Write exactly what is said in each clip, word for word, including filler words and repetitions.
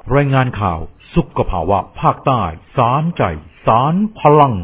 รายงานข่าวสุขภาวะภาคใต้สารใจสารพลัง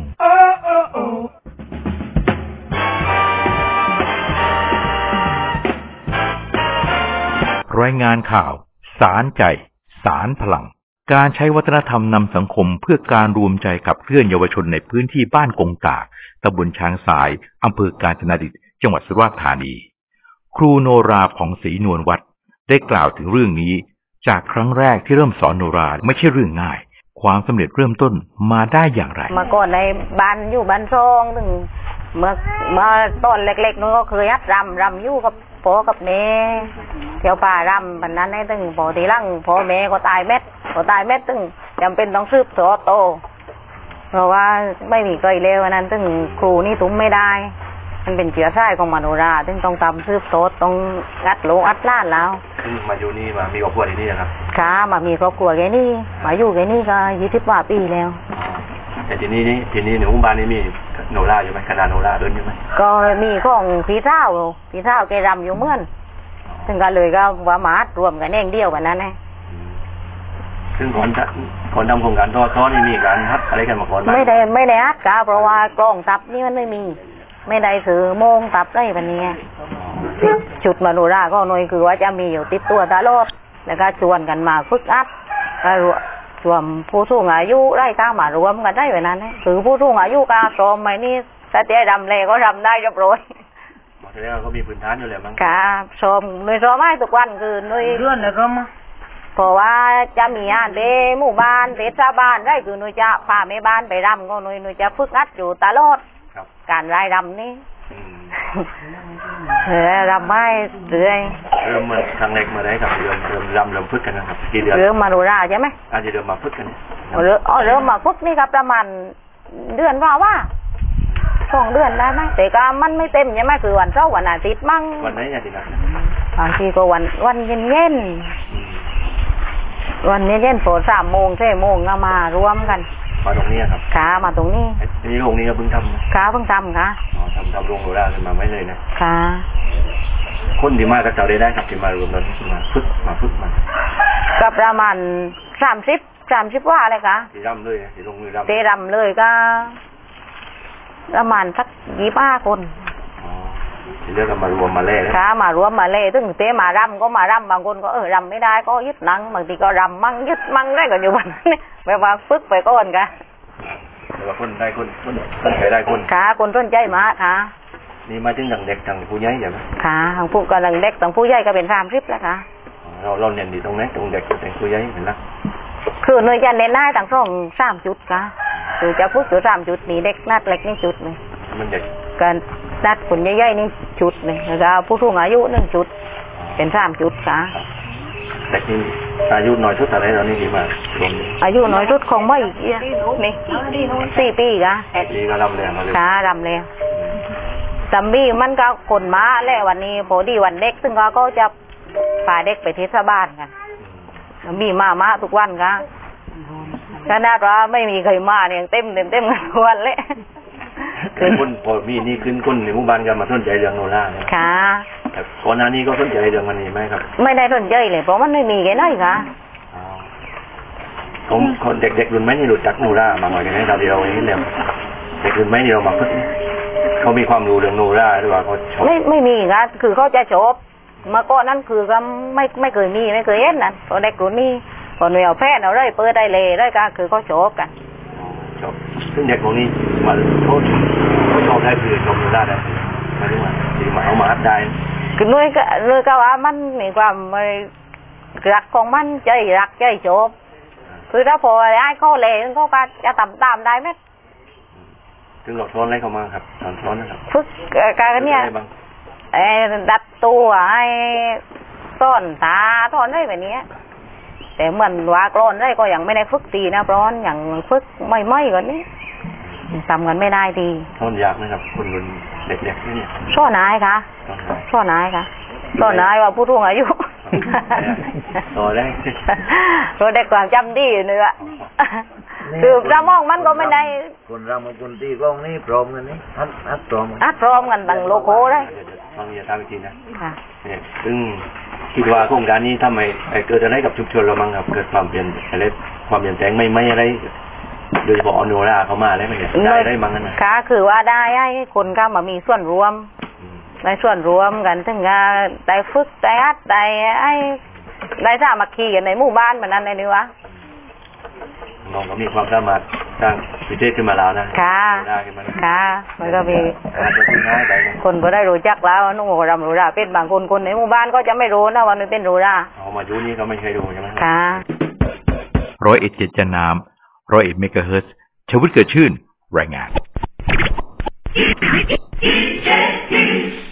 รายงานข่าวสารใจสารพลังการใช้วัฒนธรรมนำสังคมเพื่อการรวมใจขับเคลื่อนเยาวชนในพื้นที่บ้านกงตากตำบลช้างสายอำเภอกาญจนดิตจังหวัดสุราษฎร์ธานีครูโนราผ่องศรีนวลวัฒน์ได้กล่าวถึงเรื่องนี้จากครั้งแรกที่เริ่มสอนโนราไม่ใช่เรื่องง่ายความสำเร็จเริ่มต้นมาได้อย่างไรมาก่อนในบ้านอยู่บ้านซองถึงเมื่อเมื่อต้นเล็กๆนู้นก็เคยฮัดรำรำอยู่กับพ่อกับแม่เที่ยวป่ารำวันนั้นให้ตึงพอทีหลังพ่อแม่ก็ตายเม็ดก็ตายเม็ดตึงจำเป็นต้องซืบโสโตเพราะว่าไม่มีใครเลววันนั้นตึงครูนี่ตุ้มไม่ได้มันเป็นเชื้อสายของมโนราตึงต้องทำซืบโสต้องอัดโลอัดล้านแล้วมาอยู่นี่มามีครอบครัวที่นี่นะครับค่ะมามีครอบครัวแกนี่มาอยู่แกนี่ก็ยี่สิบกว่าปีแล้วแต่ที่นี่นี่ที่นี่ในหมู่บ้านนี่มีโนราอยู่ไหมคณะโนราเดินอยู่ไหมก็มีของพี่เท่าพี่เท่าแกรำอยู่เมื่อนซึ่งก็เลยก็ว่ามาดรวมกันเองเดียวกันนั้นนะซึ่งก่อนก่อนทำโครงการทอดทอดนี่มีการฮัดอะไรกันมาก่อนไหมไม่ได้ไม่ได้ฮัดกาเพราะว่ากล้องตับนี่มันไม่มีไม่ได้ถือโมงตับได้แบบนี้ชุดมโนราก็หน่อยคือว่าจะมีอยู่ติดตัวตลอดแล้วก็ชวนกันมาฝึกอัดก็รวมผู้สูงอายุได้ก้ามารวมกันได้แบบนั้นคือผู้สูงอายุก้าโสมไปนี่ถ้าเจ๊ดำเลยก็ทำได้เรียบร้อยแสดงว่าเขามีพื้นฐานอยู่แล้วมั้งค่ะโสมหน่วยโสมให้ทุกวันคือหน่วยเรื่องอะไรก็มาเพราะว่าจะมีงานเดหมู่บ้านเดชาวบ้านได้คือหน่วยจะพาแม่บ้านไปรำก็หน่วยหน่วยจะฝึกอัดอยู่ตลอดการรายรำนี่เออรำไม่เรื่อยเริ่มมาครั้งแรกมาได้ครับเริ่มเริ่มรำเริ่มฝึกกันนะครับกี่เดือนเริ่มมาโนราใช่ไหมอาจจะเริ่มมาฝึกกันเริ่มเริ่มมาฝึกนี่ครับประมาณเดือนว่าว่าสองเดือนได้ไหมแต่ก็มันไม่เต็มใช่ไหมคือวันเสาร์วันอาทิตย์มั่งวันไหนอย่างที่นั่นบางทีก็วันวันเย็นเย็นวันเย็นเย็นโผล่สามโมงสี่โมงก็มารวมกันมาตรงนี้ครับขามาตรงนี้นี่โรงนี้ก็เพิ่งทำขาเพิ่งทำค่ะอ๋อทำทำโรงโนราขึ้นมาไม่เลยนะค่ะคนที่มาจากเจ้าได้ได้ครับที่มารวมกันมาฝึกมาฝึกมาก็ประมาณสามสิบสามสิบว่าอะไรคะที่รำเลยที่ลงมือรำที่รำเลยก็ประมาณสักยี่สิบห้าคนอ๋อที่เรียกกันมารวมมาเล่ค่ะมารวมมาเล่ถึงเตะมารำก็มารำบางคนก็เออรำไม่ได้ก็ยึดนังบางทีก็รำมั่งยึดมั่งได้ก็อยู่วันนี้แบบว่าฝึกไปก่อนกันแต่ว่าคนได้คนคนคนใครได้คนค่ะคนต้นใจมาค่ะนี่มาถึงทางเด็กทางผู้ใหญ่ใช่ไหมค่ะทางผู้กำลังเด็กทางผู้ใหญ่ก็เป็นสามสิบแล้วค่ะเราเราเน้นดีตรงไหนตรงเด็กกับผู้ใหญ่เห็นไหมคือหน่วยจะเน้นหน้าต่างช่องสามจุดค่ะคือจะพูดจุดสามจุดนี่เด็กนัดเล็กนี่จุดนึงมันเด็กการนัดคนใหญ่ๆนี่จุดนึงแล้วก็ผู้สูงอายุหนึ่งจุดเป็นสามจุดค่ะเด็กนี่อายุน้อยสุดอะไรเรานี่ดีมากรวมอายุน้อยสุดคงไม่กี่นี่สี่ปีค่ะสี่ก็รำเลยมาเลยค่ะรำเลยซัมบี้มันก็คนม้าแล้ววันนี้พอดีวันเด็กซึ่งก็จะพาเด็กไปเทศบาลกันมีมามาทุกวันค่ะขนาดว่าไม่มีใครมาเนี่ยเต็มเต็มเต็มกันทุกวันเลยคือคนพอมีนี่ขึ้นคนในหมู่บ้านกันมาสนใจเรื่องโนราค่ะแต่ก่อนหน้านี้ก็สนใจเรื่องมันนี่ไหมครับไม่ได้สนใจเลยเพราะมันไม่มีแค่ไหนค่ะผมคนเด็กๆรุ่นใหม่นี่รู้จักโนรามาหน่อยกันนะเราเดียวเองแล้วเด็กรุ่นใหม่นี่เรามาฝึกเขามีความรู้เรื่องโนราหรือว่าเขาชอบไม่ไม่มีค่ะคือเขาจะชอบมาก่อนนั้นคือก็ไม่ไม่เคยมีไม่เคยเห็นนั่นพอเด็กรุ่นนี้พอหน่วยเอาแพทย์เอาเลยเปิดได้เลยได้ก็คือเขาชอบกันชอบซึ่งเด็กพวกนี้มาเขาเขาชอบได้คือชอบโนราได้หมายถึงว่าที่มาเอามาอัดได้คือหน่วยก็เลยก็ว่ามันมีความรักของมันใจรักใจชอบคือถ้าพอไอ้เขาเลยเขาก็จะทำตามได้ไหมถึงหลอกช้อนอะไรเขามาครับสอนช้อนนะครับฝึกการเนี่ยไอ้ดัดตัวไอ้ต้นตาต้นได้แบบนี้แต่เหมือนว่ากรอนได้ก็ยังไม่ได้ฝึกตีนะเพราะอย่างฝึกไม่ไม่ก่อนนี้ทำกันไม่ได้ดีต้นยากไหมครับคนรุ่นเด็กๆนี่ช่อนายค่ะช่อนายค่ะช่อนายว่าผู้รุ่งอายุต่อได้เราได้ความจำดีเนื้อคือเรามองมันก็ไม่ได้คนเรามาคนที่กล้องนี่พร้อมกันนี่อัดอัดพร้อมอัดพร้อมกันตั้งโลโก้ได้ฟังอย่าทำอีกทีนะค่ะเนี่ยซึ่งคิดว่าโครงการนี้ทำไมเกิดอะไรกับชุมชนเรามั้งครับเกิดความเปลี่ยนอะไรความเปลี่ยนแปลงไม่ไม่อะไรโดยเฉพาะอโนราเขามาได้ไหมเนี่ยได้ได้มั้งนะค่ะคือว่าได้ให้คนเข้ามามีส่วนรวมในส่วนรวมกันถึงได้ฝึกได้อัดได้ไอ้ได้สามัคคีกันในหมู่บ้านเหมือนนั้นเลยนี่วะน้องก็มีความสามารถสร้างพิเศษขึ้นมาแล้วนะค่ะค่ะมันก็มีคนก็ได้รู้จักแล้วนุ่งรำรูราเป็นบางคนคนในหมู่บ้านก็จะไม่รู้นะว่ามันเป็นรูราเอามาดูนี่ก็ไม่เคยดูใช่ไหมค่ะร้อยเอ็ดเจ็ดจันน้ำร้อยเอ็ดเมกะเฮิรตซ์ชวุฒิเกิดชื่นรายงาน